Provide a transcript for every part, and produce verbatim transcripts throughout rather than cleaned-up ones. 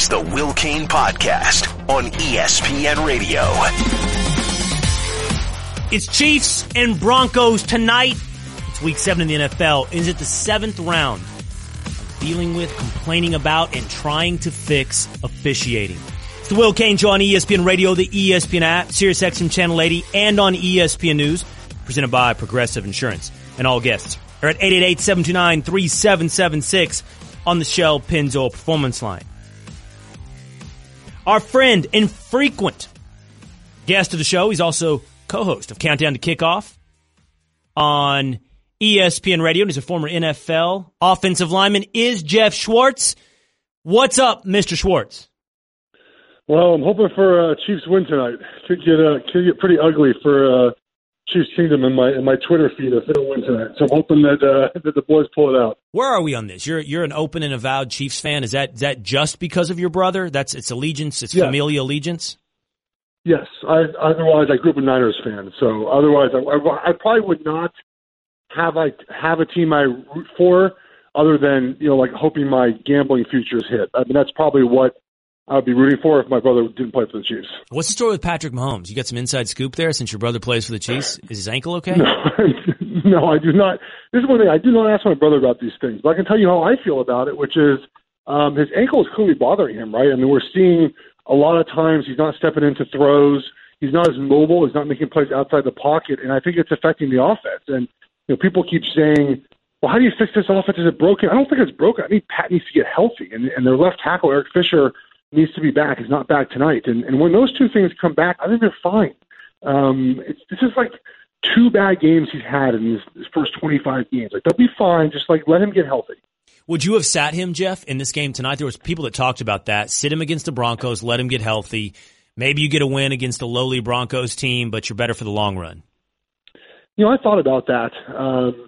is the Will Cain Podcast on E S P N Radio. It's Chiefs and Broncos tonight. It's week seven in the N F L. Is it the seventh round of dealing with, complaining about, and trying to fix officiating? It's the Will Cain Show on E S P N Radio, the E S P N app, SiriusXM Channel eighty, and on E S P N News, presented by Progressive Insurance. And all guests are at eight eight eight, seven two nine, three seven seven six on the Shell Pennzoil Performance Line. Our friend and frequent guest of the show, he's also co-host of Countdown to Kickoff on E S P N Radio, and he's a former N F L offensive lineman, is Jeff Schwartz. What's up, Mister Schwartz? Well, I'm hoping for a Chiefs win tonight. Could get uh, could get pretty ugly for uh, Chiefs Kingdom in my in my Twitter feed if they don't win tonight. So I'm hoping that uh, that the boys pull it out. Where are we on this? You're you're an open and avowed Chiefs fan. Is that is that just because of your brother? That's it's allegiance. It's yeah. familial allegiance. Yes. I, otherwise, I grew up a Niners fan. So otherwise, I, I, I probably would not have I have a team I root for other than you know like hoping my gambling futures hit. I mean that's probably what I would be rooting for if my brother didn't play for the Chiefs. What's the story with Patrick Mahomes? You got some inside scoop there since your brother plays for the Chiefs? Is his ankle okay? No, no, I do not. This is one thing. I do not ask my brother about these things, but I can tell you how I feel about it, which is um, his ankle is clearly bothering him, right? I mean, we're seeing a lot of times he's not stepping into throws. He's not as mobile. He's not making plays outside the pocket, and I think it's affecting the offense. And you know, people keep saying, well, how do you fix this offense? Is it broken? I don't think it's broken. I think Pat needs to get healthy, and, and their left tackle, Eric Fisher, needs to be back. He's not back tonight. And, and when those two things come back, I think they're fine. Um, it's, this is like two bad games he's had in his, his first twenty-five games. Like, they'll be fine. Just, like, let him get healthy. Would you have sat him, Jeff, in this game tonight? There was people that talked about that. Sit him against the Broncos, let him get healthy. Maybe you get a win against a lowly Broncos team, but you're better for the long run. You know, I thought about that. Um,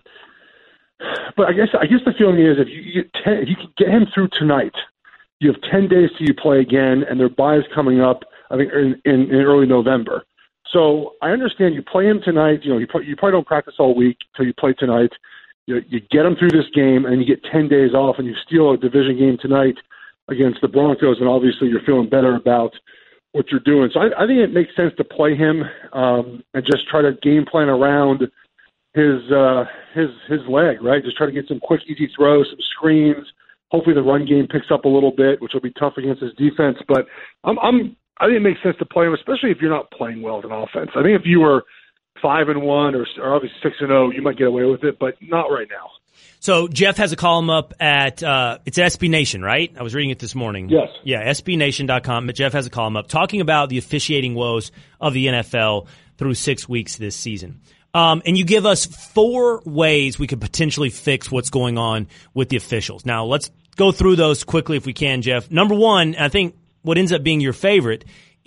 but I guess I guess the feeling is if you, you, get ten, if you can get him through tonight, you have ten days till you play again, and their bye is coming up, I think, in, in, in early November. So I understand you play him tonight. You know, you, you probably don't practice all week until you play tonight. You, you get him through this game, and you get ten days off, and you steal a division game tonight against the Broncos, and obviously you're feeling better about what you're doing. So I, I think it makes sense to play him um, and just try to game plan around his uh, his his leg, right? Just try to get some quick, easy throws, some screens. Hopefully the run game picks up a little bit, which will be tough against his defense. But I'm, I'm, I think it makes sense to play him, especially if you're not playing well as an offense. I think if you were five and one or, or obviously six and zero, you might get away with it, but not right now. So Jeff has a column up at uh, it's S B Nation, right? I was reading it this morning. Yes. Yeah, S B Nation dot com. But Jeff has a column up talking about the officiating woes of the N F L through six weeks this season. Um, and you give us four ways we could potentially fix what's going on with the officials. Now, let's go through those quickly if we can, Jeff. Number one, I think what ends up being your favorite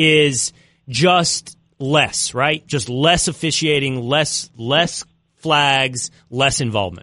is just less, right? Just less officiating, less less flags, less involvement.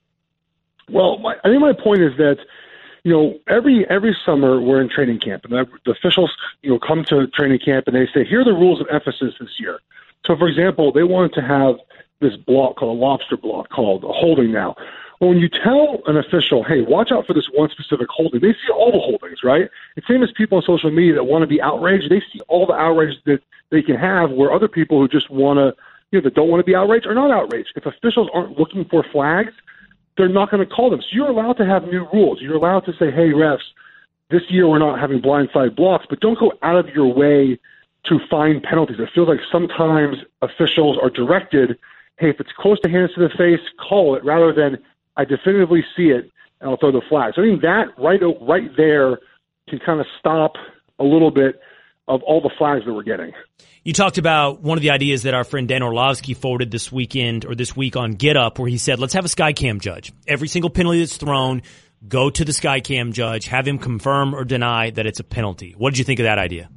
Well, my, I think my point is that, you know, every every summer we're in training camp, and the, the officials, you know, come to training camp and they say, here are the rules of emphasis this year. So, for example, they wanted to have this block called a lobster block called a holding now. Well, when you tell an official, hey, watch out for this one specific holding, they see all the holdings, right? It's same as people on social media that want to be outraged. They see all the outrage that they can have, where other people who just want to, you know, that don't want to be outraged are not outraged. If officials aren't looking for flags, they're not going to call them. So you're allowed to have new rules. You're allowed to say, hey, refs, this year we're not having blindside blocks, but don't go out of your way to find penalties. It feels like sometimes officials are directed, hey, if it's close to hands to the face, call it, rather than I definitively see it and I'll throw the flag. So I think that right right there can kind of stop a little bit of all the flags that we're getting. You talked about one of the ideas that our friend Dan Orlovsky forwarded this weekend or this week on Get Up, where he said, let's have a Skycam judge. Every single penalty that's thrown, go to the Skycam judge, have him confirm or deny that it's a penalty. What did you think of that idea?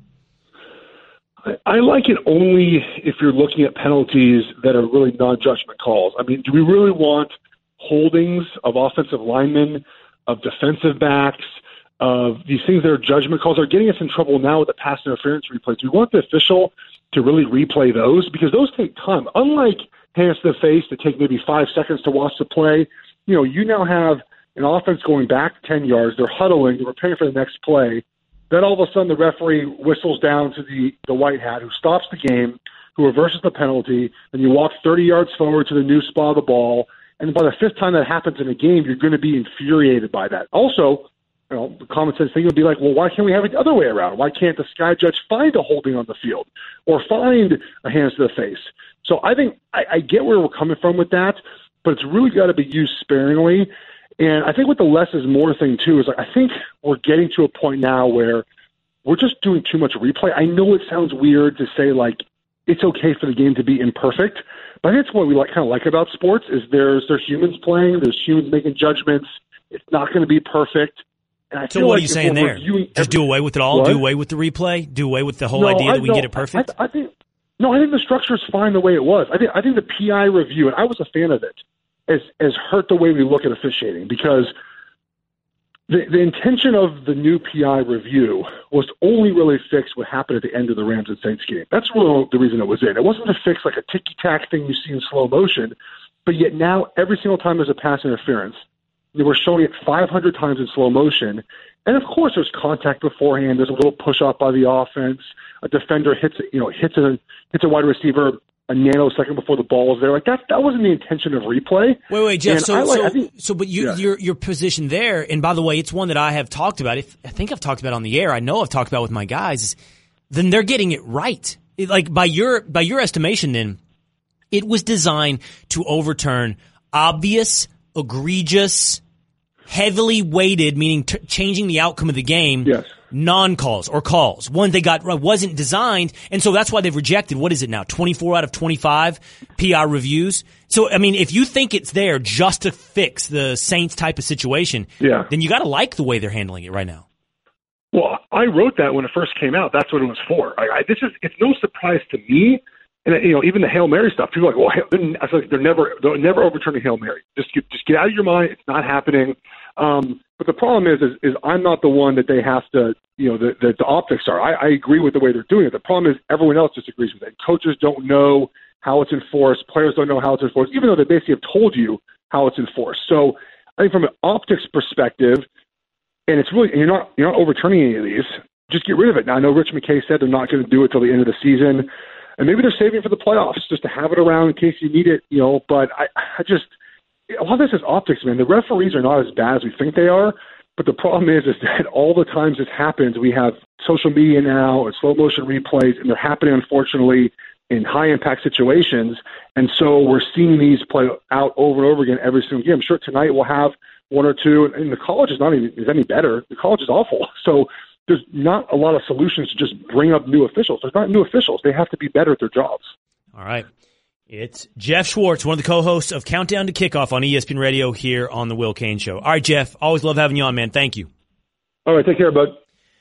I, I like it only if you're looking at penalties that are really non-judgment calls. I mean, do we really want holdings of offensive linemen, of defensive backs, of these things that are judgment calls are getting us in trouble now with the pass interference replays? Do we want the official to really replay those? Because those take time. Unlike hands to the face that take maybe five seconds to watch the play, you know, you now have an offense going back ten yards. They're huddling. They're preparing for the next play. Then all of a sudden the referee whistles down to the, the white hat who stops the game, who reverses the penalty, and you walk thirty yards forward to the new spot of the ball. And by the fifth time that happens in a game, you're going to be infuriated by that. Also, you know, the common sense thing would be like, well, why can't we have it the other way around? Why can't the sky judge find a holding on the field or find a hands to the face? So I think I, I get where we're coming from with that, but it's really got to be used sparingly. And I think with the less is more thing, too, is like I think we're getting to a point now where we're just doing too much replay. I know it sounds weird to say, like, it's okay for the game to be imperfect, but I think that's what we like, kind of like about sports is there's there's humans playing, there's humans making judgments. It's not going to be perfect. And I so feel what like are you saying there? Just every, do away with it all? What? Do away with the replay? Do away with the whole no, idea I, that we no, can get it perfect? I, I think no. I think the structure is fine the way it was. I think I think the P I review, and I was a fan of it, has has hurt the way we look at officiating because the the intention of the new P I review was to only really fix what happened at the end of the Rams and Saints game. That's really the reason it was in. It wasn't to fix like a ticky tack thing you see in slow motion, but yet now every single time there's a pass interference, they were showing it five hundred times in slow motion. And of course, there's contact beforehand. There's a little push off by the offense. A defender hits, you know, hits a hits a wide receiver a nanosecond before the ball is there. Like that, that wasn't the intention of replay. Wait, wait, Jeff. And so, like, so, think, so, but you, yeah. your your position there, and by the way, it's one that I have talked about. If I think I've talked about on the air, I know I've talked about with my guys. Is then they're getting it right. It, like by your by your estimation, then it was designed to overturn obvious, egregious, heavily weighted, meaning t- changing the outcome of the game, yes. non-calls or calls. One they got wasn't designed, and so that's why they've rejected, what is it now, twenty-four out of twenty-five P R reviews? So, I mean, if you think it's there just to fix the Saints type of situation, yeah. then you got to like the way they're handling it right now. Well, I wrote that when it first came out. That's what it was for. I, I, this is it's no surprise to me. And you know, even the Hail Mary stuff. People are like, well, they're, I was like, they're never, they're never overturning Hail Mary. Just get, just get out of your mind. It's not happening. Um, but the problem is, is, is I'm not the one that they have to, you know, the, the, the optics are. I, I agree with the way they're doing it. The problem is everyone else disagrees with it. Coaches don't know how it's enforced. Players don't know how it's enforced, even though they basically have told you how it's enforced. So I think from an optics perspective, and it's really, and you're not, you're not overturning any of these. Just get rid of it. Now I know Rich McKay said they're not going to do it till the end of the season. And maybe they're saving it for the playoffs just to have it around in case you need it, you know. But I, I just a lot of this is optics, man. The referees are not as bad as we think they are. But the problem is, is that all the times this happens, we have social media now and slow motion replays, and they're happening, unfortunately, in high impact situations. And so we're seeing these play out over and over again every single game. I'm sure tonight we'll have one or two, and the college is not even is any better. The college is awful. So there's not a lot of solutions to just bring up new officials. There's not new officials. They have to be better at their jobs. All right. It's Jeff Schwartz, one of the co-hosts of Countdown to Kickoff on E S P N Radio here on The Will Cain Show. All right, Jeff, always love having you on, man. Thank you. All right, take care, bud.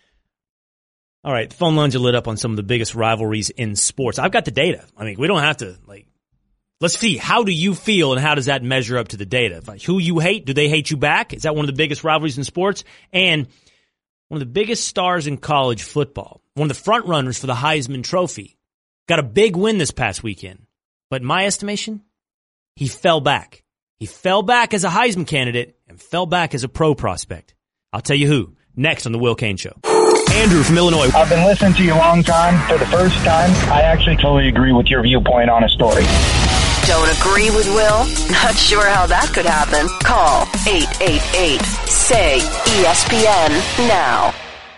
All right, the phone lines are lit up on some of the biggest rivalries in sports. I've got the data. I mean, we don't have to, like, let's see, how do you feel and how does that measure up to the data? Like, who you hate, do they hate you back? Is that one of the biggest rivalries in sports? And one of the biggest stars in college football, one of the front runners for the Heisman Trophy, got a big win this past weekend. But in my estimation, he fell back. He fell back as a Heisman candidate and fell back as a pro prospect. I'll tell you who, next on The Will Cain Show. Andrew from Illinois. I've been listening to you a long time. For the first time, I actually totally agree with your viewpoint on a story. Don't agree with Will? Not sure how that could happen. Call eight eight eight, S A Y, E S P N now.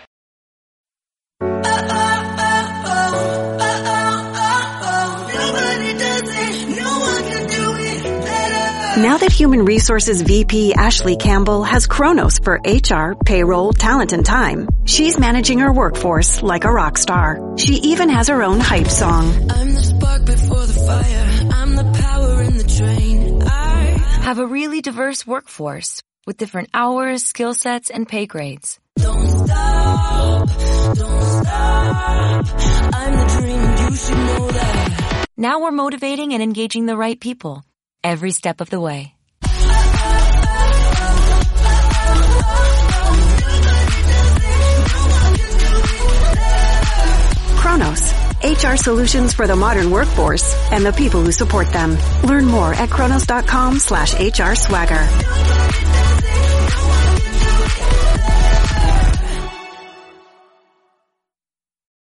Now that Human Resources V P Ashley Campbell has Kronos for H R, payroll, talent, and time, she's managing her workforce like a rock star. She even has her own hype song. I'm the spark before the fire. I'm the power in the train. I have a really diverse workforce with different hours, skill sets, and pay grades. Don't stop, don't stop. I'm the dream, you should know that. Now we're motivating and engaging the right people every step of the way. Kronos, H R solutions for the modern workforce and the people who support them. Learn more at kronos.com slash HR swagger.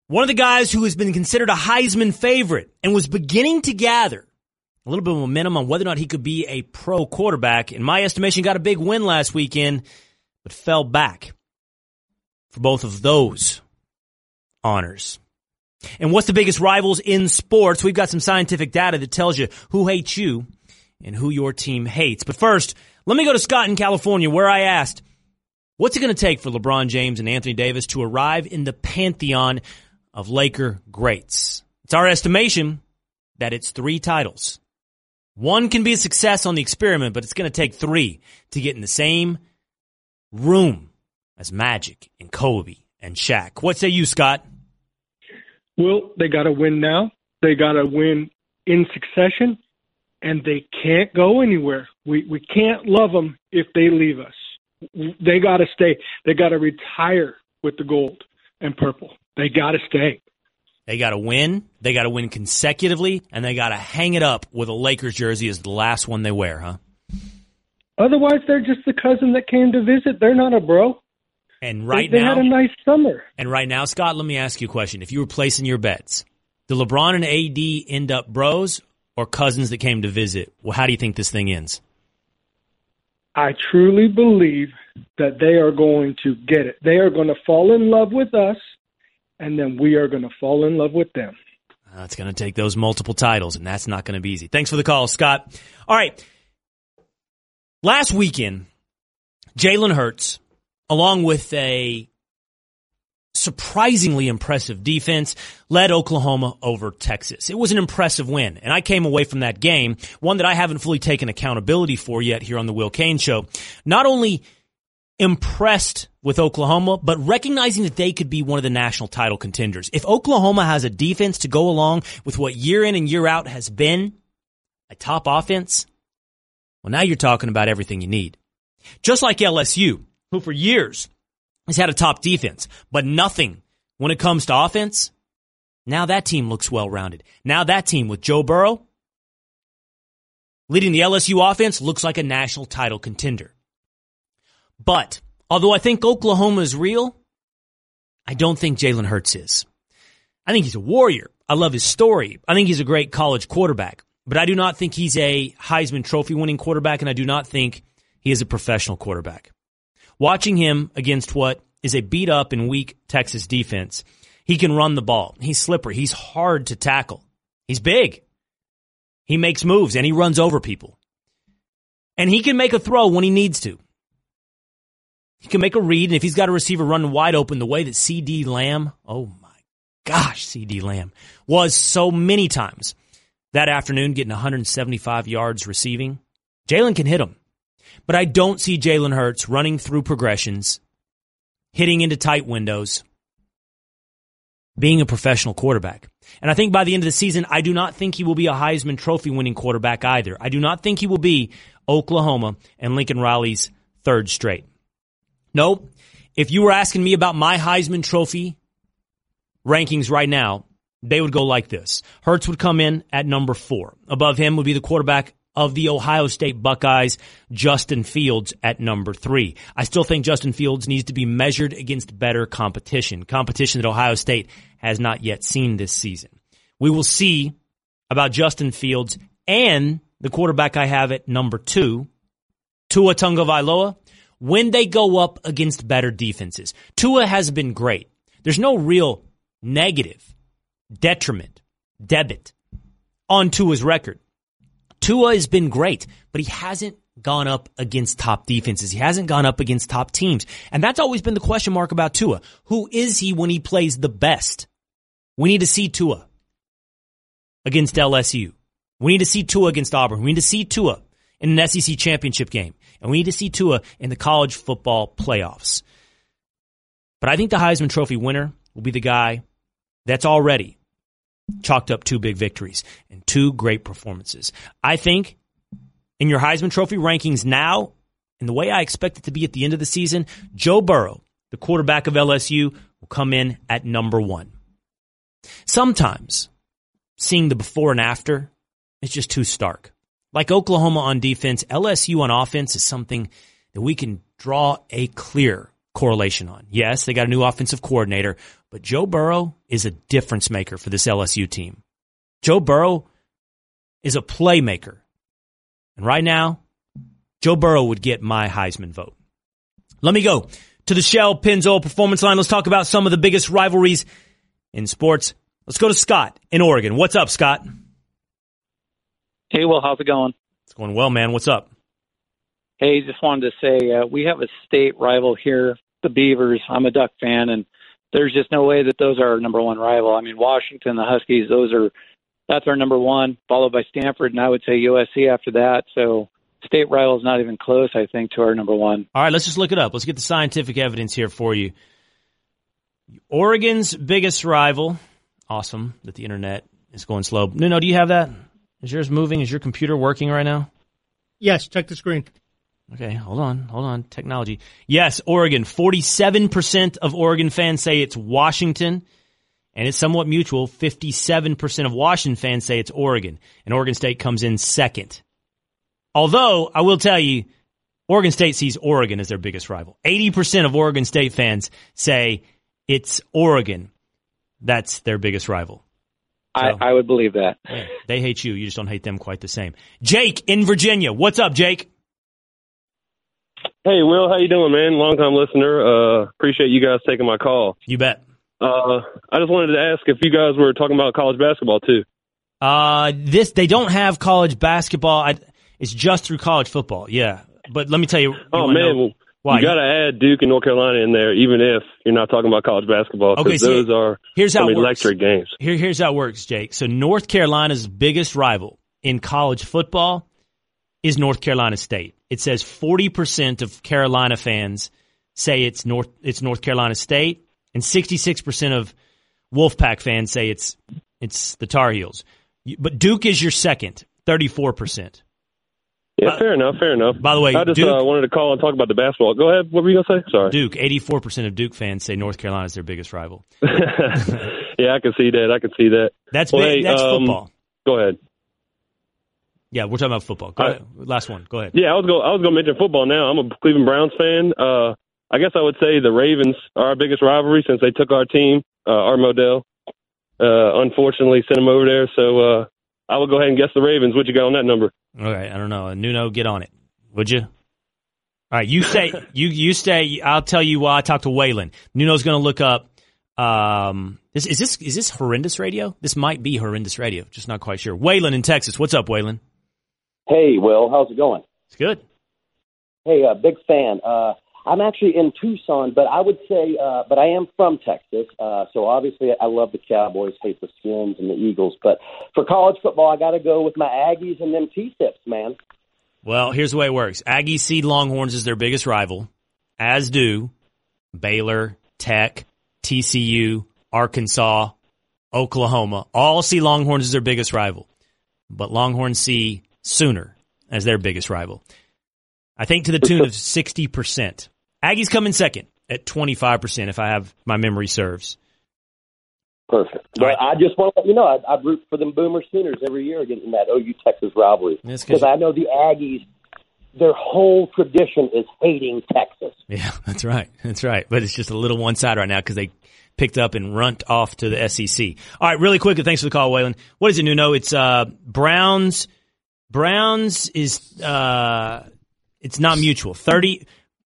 One of the guys who has been considered a Heisman favorite and was beginning to gather a little bit of momentum on whether or not he could be a pro quarterback, in my estimation, got a big win last weekend, but fell back for both of those honors. And what's the biggest rivals in sports? We've got some scientific data that tells you who hates you and who your team hates. But first, let me go to Scott in California, where I asked, what's it going to take for LeBron James and Anthony Davis to arrive in the pantheon of Laker greats? It's our estimation that it's three titles. One can be a success on the experiment, but it's going to take three to get in the same room as Magic and Kobe and Shaq. What say you, Scott? Well, they got to win now. They got to win in succession, and they can't go anywhere. We we can't love them if they leave us. They got to stay. They got to retire with the gold and purple. They got to stay. They got to win. They got to win consecutively, and they got to hang it up with a Lakers jersey as the last one they wear, huh? Otherwise, they're just the cousin that came to visit. They're not a bro. And right they, they now, had a nice summer. And right now, Scott, let me ask you a question. If you were placing your bets, do LeBron and A D end up bros or cousins that came to visit? Well, how do you think this thing ends? I truly believe that they are going to get it. They are going to fall in love with us, and then we are going to fall in love with them. Uh, it's going to take those multiple titles, and that's not going to be easy. Thanks for the call, Scott. All right. Last weekend, Jalen Hurts, along with a surprisingly impressive defense, led Oklahoma over Texas. It was an impressive win, and I came away from that game, one that I haven't fully taken accountability for yet here on the Will Cain Show, not only impressed with Oklahoma, but recognizing that they could be one of the national title contenders. If Oklahoma has a defense to go along with what year in and year out has been a top offense, well, now you're talking about everything you need. Just like L S U, who for years has had a top defense, but nothing when it comes to offense. Now that team looks well-rounded. Now that team with Joe Burrow leading the L S U offense looks like a national title contender. But although I think Oklahoma is real, I don't think Jalen Hurts is. I think he's a warrior. I love his story. I think he's a great college quarterback. But I do not think he's a Heisman Trophy winning quarterback, and I do not think he is a professional quarterback. Watching him against what is a beat-up and weak Texas defense, he can run the ball. He's slippery. He's hard to tackle. He's big. He makes moves, and he runs over people. And he can make a throw when he needs to. He can make a read, and if he's got a receiver running wide open the way that C D Lamb, oh my gosh, C D Lamb, was so many times that afternoon getting one hundred seventy-five yards receiving, Jalen can hit him. But I don't see Jalen Hurts running through progressions, hitting into tight windows, being a professional quarterback. And I think by the end of the season, I do not think he will be a Heisman Trophy winning quarterback either. I do not think he will be Oklahoma and Lincoln Riley's third straight. Nope. If you were asking me about my Heisman Trophy rankings right now, they would go like this. Hurts would come in at number four. Above him would be the quarterback of the Ohio State Buckeyes, Justin Fields, at number three. I still think Justin Fields needs to be measured against better competition, competition that Ohio State has not yet seen this season. We will see about Justin Fields and the quarterback I have at number two, Tua Tagovailoa, when they go up against better defenses. Tua has been great. There's no real negative, detriment, debit on Tua's record. Tua has been great, but he hasn't gone up against top defenses. He hasn't gone up against top teams. And that's always been the question mark about Tua. Who is he when he plays the best? We need to see Tua against L S U. We need to see Tua against Auburn. We need to see Tua in an S E C championship game. And we need to see Tua in the college football playoffs. But I think the Heisman Trophy winner will be the guy that's already chalked up two big victories and two great performances. I think in your Heisman Trophy rankings now, and the way I expect it to be at the end of the season, Joe Burrow, the quarterback of L S U, will come in at number one. Sometimes seeing the before and after is just too stark. Like Oklahoma on defense, L S U on offense is something that we can draw a clear correlation on. Yes, they got a new offensive coordinator, but Joe Burrow is a difference maker for this L S U team. Joe Burrow is a playmaker. And right now, Joe Burrow would get my Heisman vote. Let me go to the Shell Pennzoil Performance Line. Let's talk about some of the biggest rivalries in sports. Let's go to Scott in Oregon. What's up, Scott? Hey, Will, how's it going? It's going well, man. What's up? Hey, just wanted to say uh, we have a state rival here, the Beavers. I'm a Duck fan, and there's just no way that those are our number one rival. I mean, Washington, the Huskies, those are that's our number one, followed by Stanford, and I would say U S C after that. So state rival is not even close, I think, to our number one. All right, let's just look it up. Let's get the scientific evidence here for you. Oregon's biggest rival. Awesome that the internet is going slow. Nuno, do you have that? Is yours moving? Is your computer working right now? Yes, check the screen. Okay, hold on, hold on. Technology. Yes, Oregon. forty-seven percent of Oregon fans say it's Washington, and it's somewhat mutual. fifty-seven percent of Washington fans say it's Oregon, and Oregon State comes in second. Although, I will tell you, Oregon State sees Oregon as their biggest rival. eighty percent of Oregon State fans say it's Oregon that's their biggest rival. So, I, I would believe that. Yeah, they hate you. You just don't hate them quite the same. Jake in Virginia. What's up, Jake? Hey, Will, how you doing, man? Long-time listener. Uh, appreciate you guys taking my call. You bet. Uh, I just wanted to ask if you guys were talking about college basketball, too. Uh, this They don't have college basketball. I, it's just through college football, yeah. But let me tell you. you oh, man, know, why? You got to add Duke and North Carolina in there, even if you're not talking about college basketball, because okay, so those are here's how some it works. electric games. Here, here's how it works, Jake. So North Carolina's biggest rival in college football is North Carolina State. It says forty percent of Carolina fans say it's North it's North Carolina State, and sixty-six percent of Wolfpack fans say it's it's the Tar Heels. But Duke is your second, thirty-four percent. Yeah, fair enough, fair enough. By the way, I just Duke, uh, wanted to call and talk about the basketball. Go ahead. What were you going to say? Sorry. Duke, eighty-four percent of Duke fans say North Carolina is their biggest rival. Yeah, I can see that. I can see that. That's well, big, hey, that's um, football. Go ahead. Yeah, we're talking about football. Go All ahead. Last one. Go ahead. Yeah, I was going. I was going to mention football. Now I'm a Cleveland Browns fan. Uh, I guess I would say the Ravens are our biggest rivalry since they took our team, uh, our Modell. Uh, unfortunately, sent them over there. So uh, I would go ahead and guess the Ravens. What you got on that number? All right, I don't know. Nuno, get on it. Would you? All right, you say you you stay. I'll tell you why. I talked to Waylon. Nuno's going to look up. Um, this is this is this horrendous radio? This might be horrendous radio. Just not quite sure. Waylon in Texas. What's up, Waylon? Hey, Will. How's it going? It's good. Hey, uh, big fan. Uh, I'm actually in Tucson, but I would say, uh, but I am from Texas. Uh, so obviously, I love the Cowboys, hate the Skins and the Eagles. But for college football, I got to go with my Aggies and them T-Sips, man. Well, here's the way it works. Aggies see Longhorns as their biggest rival, as do Baylor, Tech, T C U, Arkansas, Oklahoma. All see Longhorns as their biggest rival. But Longhorns see Sooner as their biggest rival. I think to the tune of sixty percent. Aggies come in second at twenty-five percent if I have my memory serves. Perfect. But right. I just want to let you know, I, I root for them Boomer Sooners every year against that O U Texas rivalry. Because I know the Aggies, their whole tradition is hating Texas. Yeah, that's right. That's right. But it's just a little one-sided right now because they picked up and runt off to the S E C. All right, really quick, thanks for the call, Waylon. What is it, Nuno? It's uh, Browns. Browns is uh, it's not mutual. thirty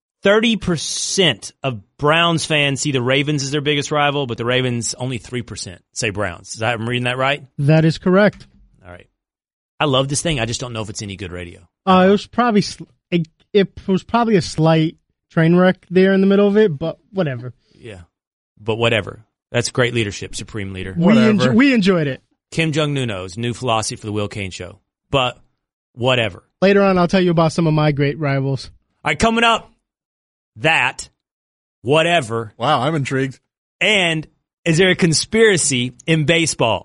percent of Browns fans see the Ravens as their biggest rival, but the Ravens only three percent say Browns. Is that, I'm reading that right? That is correct. All right. I love this thing. I just don't know if it's any good radio. Uh, it was probably it, it was probably a slight train wreck there in the middle of it, but whatever. Yeah, but whatever. That's great leadership, Supreme Leader. We, enjo- we enjoyed it. Kim Jong-Nuno's new philosophy for the Will Cain Show. But whatever. Later on, I'll tell you about some of my great rivals. All right, coming up, that, whatever. Wow, I'm intrigued. And is there a conspiracy in baseball?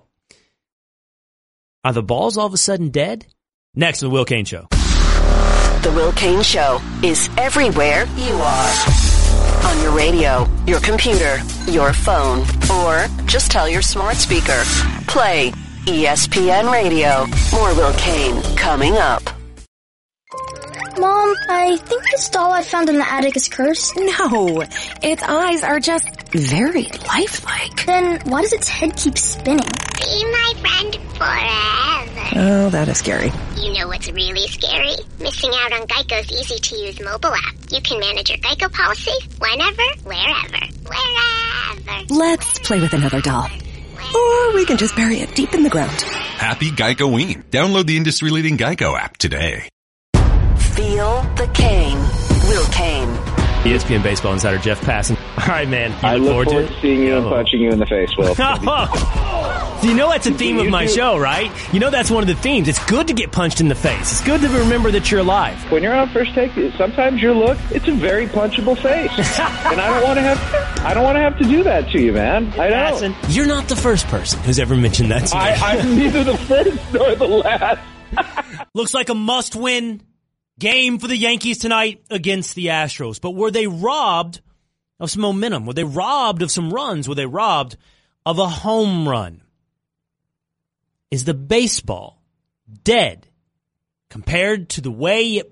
Are the balls all of a sudden dead? Next on The Will Cain Show. The Will Cain Show is everywhere you are. On your radio, your computer, your phone, or just tell your smart speaker. Play E S P N Radio. More Will Cain coming up. Mom, I think this doll I found in the attic is cursed. No, its eyes are just very lifelike. Then why does its head keep spinning? Be my friend forever. Oh, that is scary. You know what's really scary? Missing out on Geico's easy-to-use mobile app. You can manage your Geico policy whenever, wherever, wherever. Let's play with another doll. Or we can just bury it deep in the ground. Happy Geico-ween. Download the industry-leading Geico app today. Feel the Kane. Will Kane. E S P N Baseball Insider Jeff Passan. All right, man. You I look look forward, forward to to seeing you and punching you in the face, Will. You know that's a theme of my show, right? You know that's one of the themes. It's good to get punched in the face. It's good to remember that you're alive. When you're on First Take, sometimes your look, it's a very punchable face. And I don't want to have I don't want to have to do that to you, man. I don't. Passan, you're not the first person who's ever mentioned that to me. I, I'm neither the first nor the last. Looks like a must-win game for the Yankees tonight against the Astros. But were they robbed of some momentum? Were they robbed of some runs? Were they robbed of a home run? Is the baseball dead compared to the way it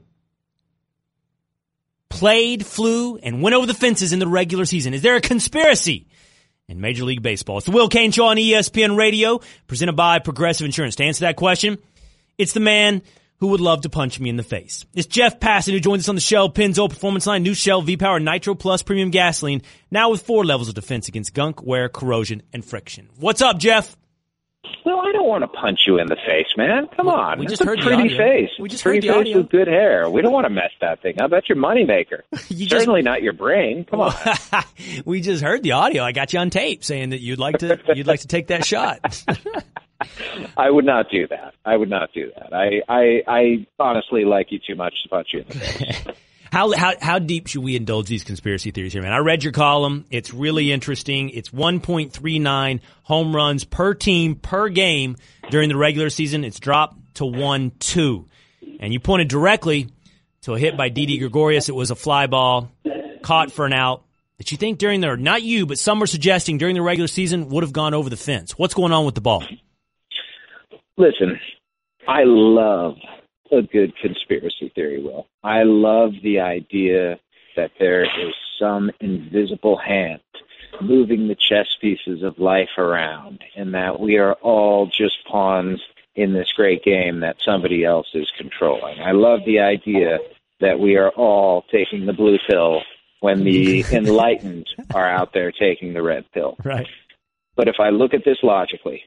played, flew, and went over the fences in the regular season? Is there a conspiracy in Major League Baseball? It's the Will Kane Show on E S P N Radio, presented by Progressive Insurance. To answer that question, it's the man who would love to punch me in the face. It's Jeff Passan, who joins us on the Shell Pennzoil Performance Line, new Shell V-Power Nitro Plus Premium Gasoline, now with four levels of defense against gunk, wear, corrosion, and friction. What's up, Jeff? Well, I don't want to punch you in the face, man. Come on. We just That's heard a the pretty audio. face. We just pretty heard the face audio. with good hair. We don't want to mess that thing up. That's your moneymaker. You Certainly not your brain. Come on. We just heard the audio. I got you on tape saying that you'd like to you'd like to take that shot. I would not do that. I would not do that. I, I, I honestly like you too much to punch you in the face. How, how how deep should we indulge these conspiracy theories here, man? I read your column. It's really interesting. It's one point three nine home runs per team per game during the regular season. It's dropped to one point two. And you pointed directly to a hit by Didi Gregorius. It was a fly ball caught for an out that you think during the, not you, but some were suggesting during the regular season would have gone over the fence. What's going on with the ball? Listen, I love a good conspiracy theory, Will. I love the idea that there is some invisible hand moving the chess pieces of life around and that we are all just pawns in this great game that somebody else is controlling. I love the idea that we are all taking the blue pill when the enlightened are out there taking the red pill. Right. But if I look at this logically,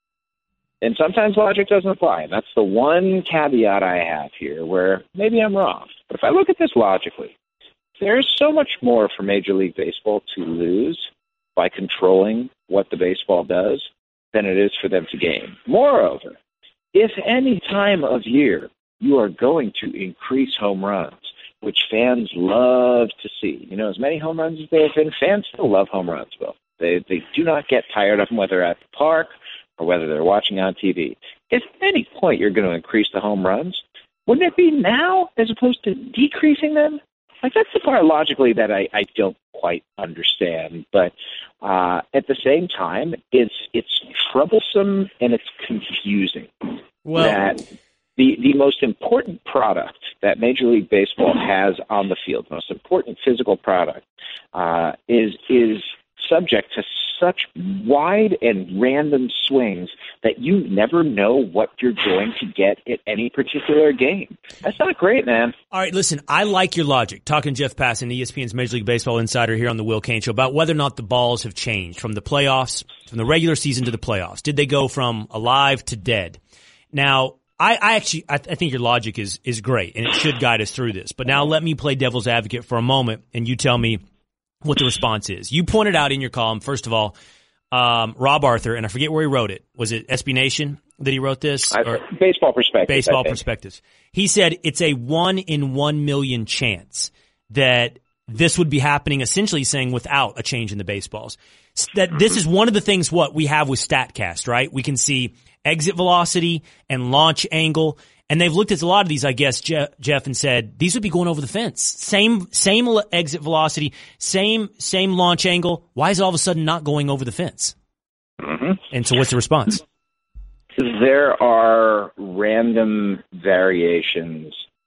and sometimes logic doesn't apply. And that's the one caveat I have here where maybe I'm wrong. But if I look at this logically, there's so much more for Major League Baseball to lose by controlling what the baseball does than it is for them to gain. Moreover, if any time of year you are going to increase home runs, which fans love to see, you know, as many home runs as there have been, fans still love home runs, Bill. They, they do not get tired of them, whether at the park or whether they're watching on T V. If at any point you're going to increase the home runs, wouldn't it be now as opposed to decreasing them? Like, that's the part logically that I, I don't quite understand. But uh, at the same time, it's it's troublesome and it's confusing. Well, that the, the most important product that Major League Baseball has on the field, the most important physical product, uh, is is subject to such wide and random swings that you never know what you're going to get at any particular game. That's not great, man. All right, listen, I like your logic. Talking to Jeff Passan, E S P N's Major League Baseball insider here on the Will Kane Show, about whether or not the balls have changed from the playoffs, from the regular season to the playoffs. Did they go from alive to dead? Now, I, I actually, I, I think your logic is, is great, and it should guide us through this. But now let me play devil's advocate for a moment, and you tell me what the response is. You pointed out in your column, first of all, um, Rob Arthur, and I forget where he wrote it. Was it S B Nation that he wrote this? I, or baseball Perspectives. Baseball Perspectives. He said it's a one in one million chance that this would be happening, essentially saying without a change in the baseballs. That this is one of the things what we have with StatCast, right? We can see exit velocity and launch angle. And they've looked at a lot of these, I guess, Jeff, and said these would be going over the fence. Same, same exit velocity, same, same launch angle. Why is it all of a sudden not going over the fence? Mm-hmm. And so, what's the response? There are random variations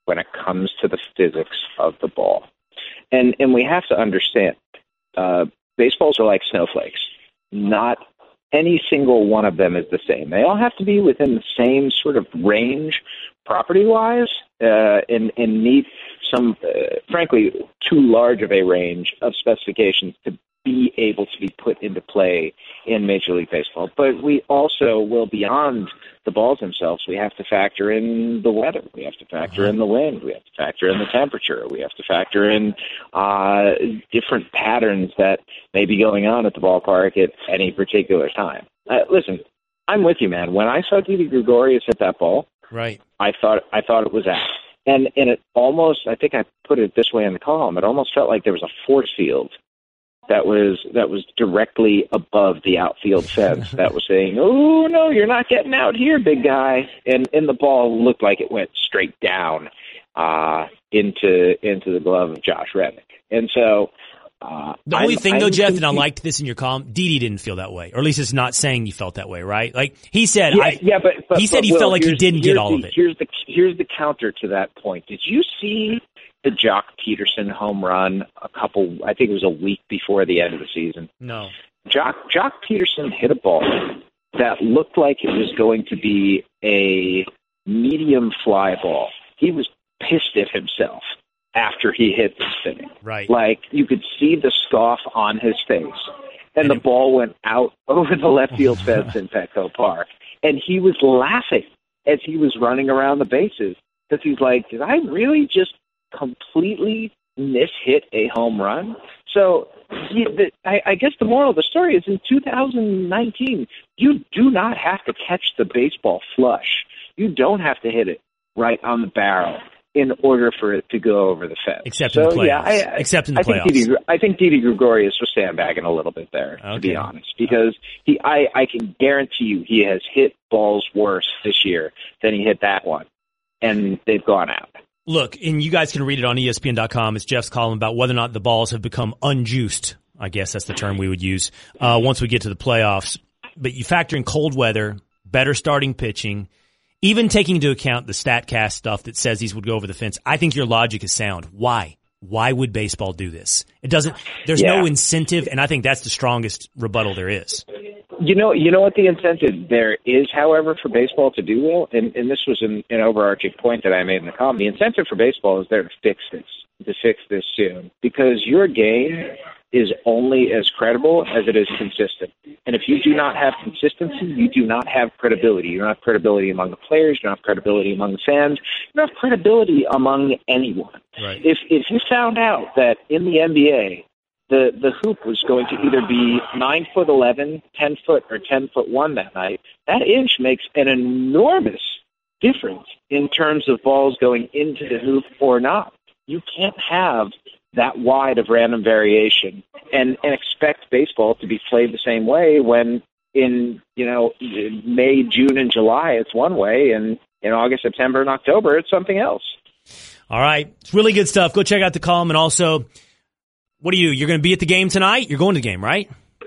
when it comes to the physics of the ball. And and we have to understand, uh, baseballs are like snowflakes. Not any single one of them is the same. They all have to be within the same sort of range property-wise uh, and, and meet some, uh, frankly, too large of a range of specifications to be able to be put into play in Major League Baseball. But we also will, beyond the balls themselves, we have to factor in the weather. We have to factor in the wind. We have to factor in the temperature. We have to factor in uh, different patterns that may be going on at the ballpark at any particular time. Uh, listen, I'm with you, man. When I saw Didi Gregorius hit that ball, right, I thought I thought it was out. And, and it almost, I think I put it this way in the column, it almost felt like there was a force field that was that was directly above the outfield fence that was saying, "Oh no, you're not getting out here, big guy." And and the ball looked like it went straight down uh, into into the glove of Josh Reddick. And so uh, the only I'm, thing, though, I'm Jeff, thinking, and I liked this in your column, Didi didn't feel that way, or at least it's not saying you felt that way, right? Like he said, yeah, I, yeah, but, but he said but, he Will, felt like he didn't get all the, of it. Here's the here's the counter to that point. Did you see the Jock Peterson home run a couple, I think it was a week before the end of the season? No. Jock, Jock Peterson hit a ball that looked like it was going to be a medium fly ball. He was pissed at himself after he hit this thing. Right. Like, you could see the scoff on his face. And, and the it, ball went out over the left field fence in Petco Park. And he was laughing as he was running around the bases because he's like, did I really just completely mishit a home run? So he, the, I, I guess the moral of the story is in two thousand nineteen, you do not have to catch the baseball flush. You don't have to hit it right on the barrel in order for it to go over the fence. Except so, in the playoffs. Yeah, I, Except in the I playoffs. Think Didi, I think Didi Gregorius was sandbagging a little bit there, okay. to be honest, because he, I, I can guarantee you he has hit balls worse this year than he hit that one, and they've gone out. Look, and you guys can read it on E S P N dot com. It's Jeff's column about whether or not the balls have become unjuiced. I guess that's the term we would use uh, once we get to the playoffs. But you factor in cold weather, better starting pitching, even taking into account the StatCast stuff that says these would go over the fence. I think your logic is sound. Why? Why would baseball do this? It doesn't. There's yeah. no incentive, and I think that's the strongest rebuttal there is. You know, you know what the incentive there is, however, for baseball to do, Will, and, and this was an, an overarching point that I made in the column. The incentive for baseball is there to fix this, to fix this soon, because your game is only as credible as it is consistent. And if you do not have consistency, you do not have credibility. You don't have credibility among the players. You don't have credibility among the fans. You don't have credibility among anyone. Right. If if you found out that in the N B A, the the hoop was going to either be nine foot eleven, ten foot, or ten foot one that night, that inch makes an enormous difference in terms of balls going into the hoop or not. You can't have that wide of random variation and, and expect baseball to be played the same way when in, you know, May, June, and July it's one way, and in August, September, and October it's something else. All right. It's really good stuff. Go check out the column. And also, what are you? You're going to be at the game tonight? You're going to the game, right?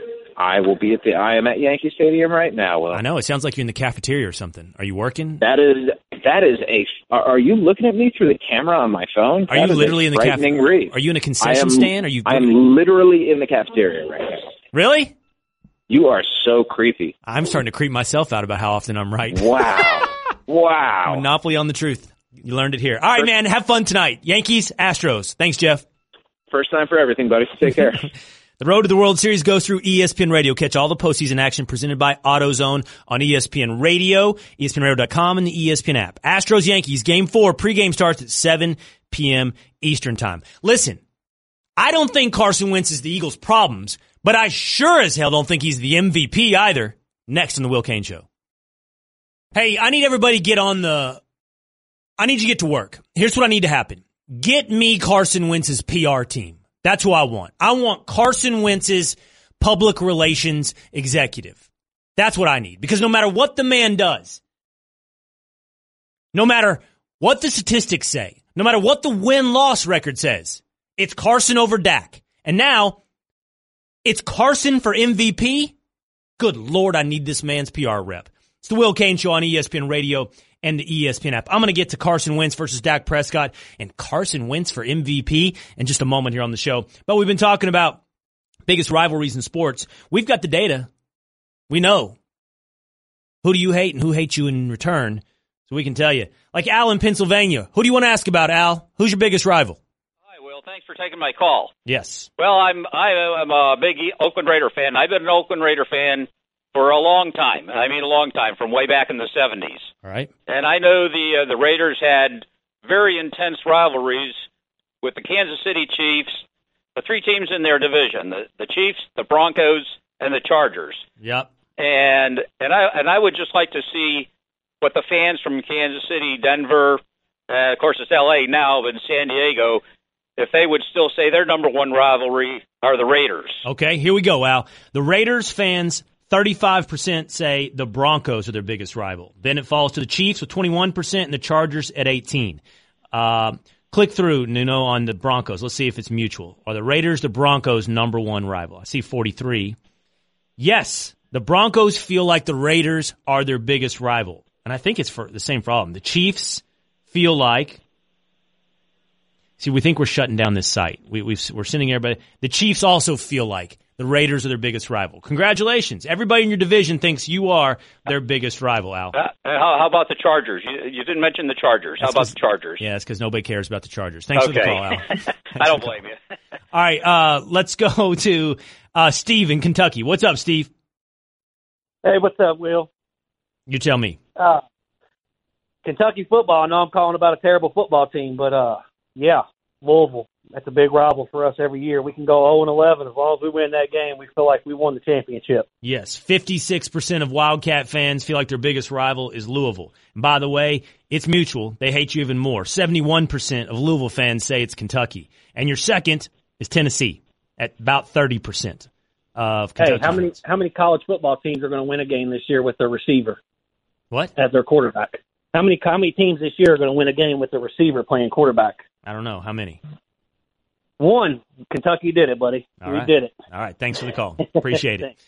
I will be at the. I am at Yankee Stadium right now. Will. I know. It sounds like you're in the cafeteria or something. Are you working? That is. That is a. Are, are you looking at me through the camera on my phone? Are that you literally in the cafeteria? Are you in a concession stand? Are you? I am literally in the cafeteria right now. Really? You are so creepy. I'm starting to creep myself out about how often I'm right. Wow. Wow. Monopoly on the truth. You learned it here. All right, man. Have fun tonight. Yankees, Astros. Thanks, Jeff. First time for everything, buddy. Take care. The road to the World Series goes through E S P N Radio. Catch all the postseason action presented by AutoZone on E S P N Radio, E S P N radio dot com, and the E S P N app. Astros Yankees, game four, pregame starts at seven p.m. Eastern time. Listen, I don't think Carson Wentz is the Eagles' problems, but I sure as hell don't think he's the M V P either. Next on the Will Cain Show. Hey, I need everybody to get on the, I need you to get to work. Here's what I need to happen. Get me Carson Wentz's P R team. That's who I want. I want Carson Wentz's public relations executive. That's what I need. Because no matter what the man does, no matter what the statistics say, no matter what the win-loss record says, it's Carson over Dak. And now, it's Carson for M V P? Good Lord, I need this man's P R rep. It's the Will Cain Show on E S P N Radio and the E S P N app. I'm going to get to Carson Wentz versus Dak Prescott and Carson Wentz for M V P in just a moment here on the show. But we've been talking about biggest rivalries in sports. We've got the data. We know. Who do you hate and who hates you in return? So we can tell you. Like Al in Pennsylvania. Who do you want to ask about, Al? Who's your biggest rival? Hi, Will. Thanks for taking my call. Yes. Well, I'm I am a big Oakland Raider fan. I've been an Oakland Raider fan for a long time. I mean a long time, from way back in the seventies. All right. And I know the uh, the Raiders had very intense rivalries with the Kansas City Chiefs, the three teams in their division, the, the Chiefs, the Broncos, and the Chargers. Yep. And and I and I would just like to see what the fans from Kansas City, Denver, uh, of course it's L A now, but in San Diego, if they would still say their number one rivalry are the Raiders. Okay, here we go, Al. The Raiders fans, thirty-five percent say the Broncos are their biggest rival. Then it falls to the Chiefs with twenty-one percent and the Chargers at eighteen. Uh, click through, Nuno, on the Broncos. Let's see if it's mutual. Are the Raiders the Broncos' number one rival? I see forty-three. Yes. The Broncos feel like the Raiders are their biggest rival. And I think it's for the same problem. The Chiefs feel like, see, we think we're shutting down this site. We, we've, we're sending everybody. The Chiefs also feel like the Raiders are their biggest rival. Congratulations. Everybody in your division thinks you are their biggest rival, Al. Uh, how, how about the Chargers? You, you didn't mention the Chargers. How about the Chargers? Yeah, it's because nobody cares about the Chargers. Thanks okay. for the call, Al. I don't blame you. All right, uh, let's go to uh, Steve in Kentucky. What's up, Steve? Hey, what's up, Will? You tell me. Uh, Kentucky football. I know I'm calling about a terrible football team, but uh, yeah, Louisville. That's a big rival for us every year. We can go oh and eleven. As long as we win that game, we feel like we won the championship. Yes, fifty-six percent of Wildcat fans feel like their biggest rival is Louisville. And by the way, it's mutual. They hate you even more. seventy-one percent of Louisville fans say it's Kentucky. And your second is Tennessee at about thirty percent. Of Kentucky hey, how many fans. how many college football teams are going to win a game this year with their receiver? What? As their quarterback. How many how many teams this year are going to win a game with the receiver playing quarterback? I don't know. How many? One. Kentucky did it, buddy. All we right. did it. All right. Thanks for the call. Appreciate it.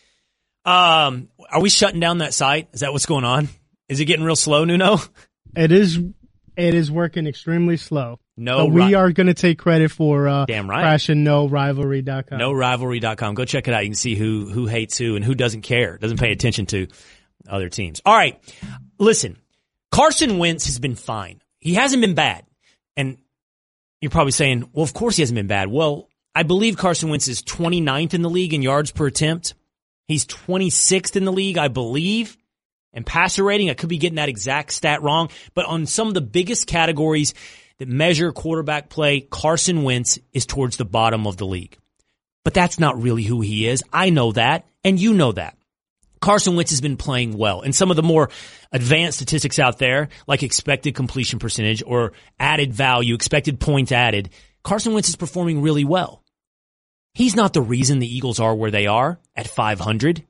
Um, are we shutting down that site? Is that what's going on? Is it getting real slow, Nuno? It is. It is working extremely slow. No, but we ri- are going to take credit for uh, Damn right. crashing no rivalry dot com. no rivalry dot com. Go check it out. You can see who who hates who and who doesn't care, doesn't pay attention to other teams. All right, listen. Carson Wentz has been fine. He hasn't been bad. And you're probably saying, well, of course he hasn't been bad. Well, I believe Carson Wentz is twenty-ninth in the league in yards per attempt. He's twenty-sixth in the league, I believe. And passer rating, I could be getting that exact stat wrong. But on some of the biggest categories that measure quarterback play, Carson Wentz is towards the bottom of the league. But that's not really who he is. I know that, and you know that. Carson Wentz has been playing well. And some of the more advanced statistics out there, like expected completion percentage or added value, expected points added, Carson Wentz is performing really well. He's not the reason the Eagles are where they are at five hundred.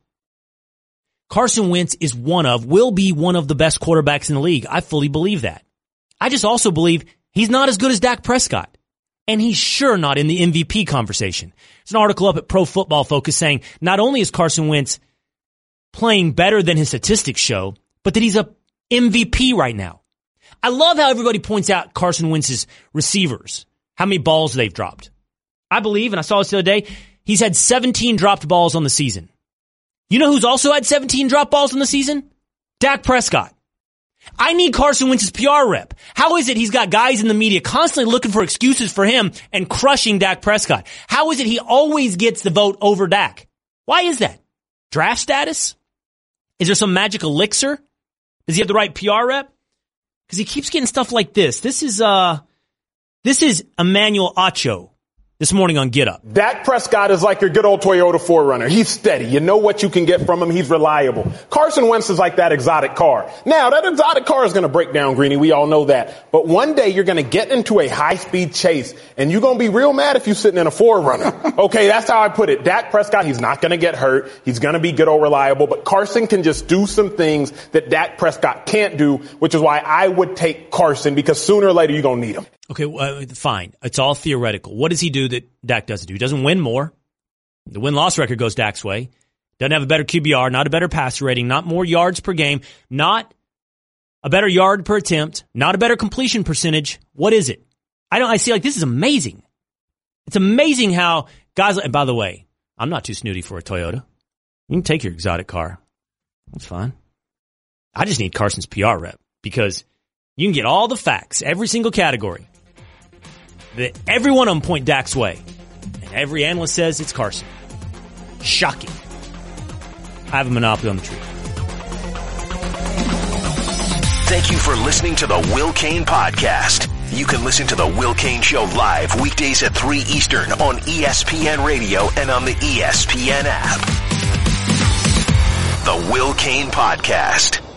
Carson Wentz is one of, will be one of the best quarterbacks in the league. I fully believe that. I just also believe he's not as good as Dak Prescott. And he's sure not in the M V P conversation. There's an article up at Pro Football Focus saying not only is Carson Wentz playing better than his statistics show, but that he's a M V P right now. I love how everybody points out Carson Wentz's receivers, how many balls they've dropped. I believe, and I saw this the other day, he's had seventeen dropped balls on the season. You know who's also had seventeen drop balls in the season? Dak Prescott. I need Carson Wentz's P R rep. How is it he's got guys in the media constantly looking for excuses for him and crushing Dak Prescott? How is it he always gets the vote over Dak? Why is that? Draft status? Is there some magic elixir? Does he have the right P R rep? Because he keeps getting stuff like this. This is, uh, this is Emmanuel Acho. This morning on Get Up. Dak Prescott is like your good old Toyota four runner. He's steady. You know what you can get from him. He's reliable. Carson Wentz is like that exotic car. Now, that exotic car is going to break down, Greeny. We all know that. But one day you're going to get into a high-speed chase, and you're going to be real mad if you're sitting in a four runner. Okay, that's how I put it. Dak Prescott, he's not going to get hurt. He's going to be good old reliable. But Carson can just do some things that Dak Prescott can't do, which is why I would take Carson, because sooner or later you're going to need him. Okay, uh, fine. It's all theoretical. What does he do that Dak doesn't do? He doesn't win more. The win-loss record goes Dak's way. Doesn't have a better Q B R, not a better passer rating, not more yards per game, not a better yard per attempt, not a better completion percentage. What is it? I don't. I see like this is amazing. It's amazing how guys. And by the way, I'm not too snooty for a Toyota. You can take your exotic car. That's fine. I just need Carson's P R rep because you can get all the facts, every single category. That every one of them point Dak's way. And every analyst says it's Carson. Shocking. I have a monopoly on the truth. Thank you for listening to the Will Cain Podcast. You can listen to the Will Cain Show live weekdays at three Eastern on E S P N Radio and on the E S P N app. The Will Cain Podcast.